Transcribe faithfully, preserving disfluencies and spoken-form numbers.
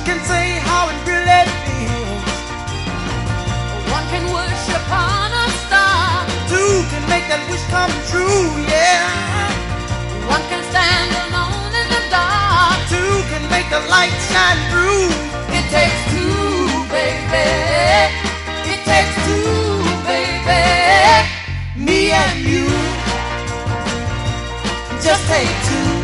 can say how it really feels. One can wish upon a star. Two can make that wish come true, yeah. One can stand alone in the dark. Two can make the light shine through. It takes two, baby. It takes two, baby. Me and you, just take two.